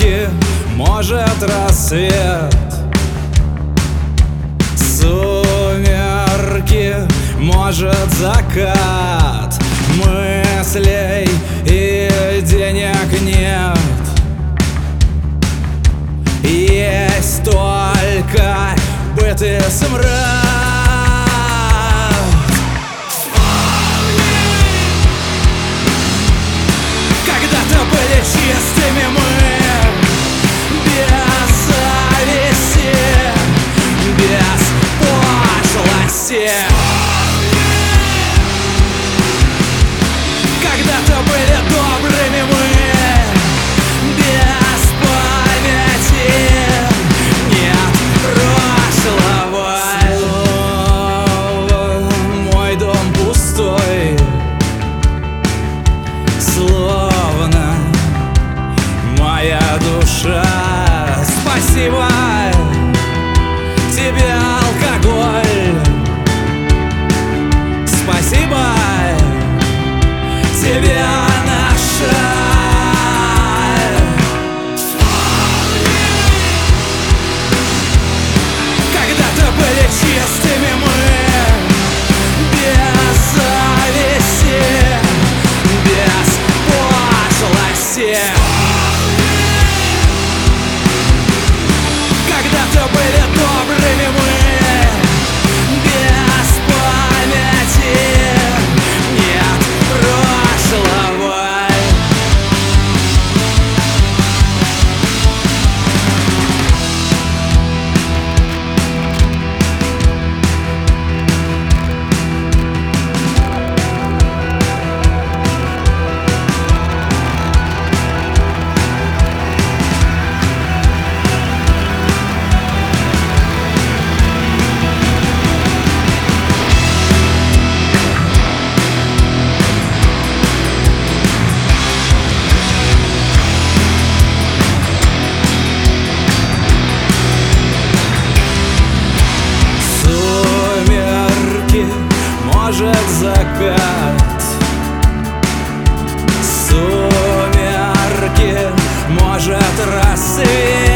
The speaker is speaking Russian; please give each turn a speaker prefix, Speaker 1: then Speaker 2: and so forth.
Speaker 1: Сумерки, может рассвет. Сумерки, может закат. Мыслей и денег нет. Есть только быт и смрад. Когда-то были чистыми мы, без зависти, без пошлости. Когда-то были добрыми мы, без памяти, нет прошлого. Снова мой дом пустой, словно моя душа. Спасибо тебе, алкоголь. Спасибо тебе, наша. Когда-то были чистыми мы, без зависти, без пошлости. Когда-то были добрыми мы, без памяти, нет прошлого. Может закат. Сумерки, может рассвет.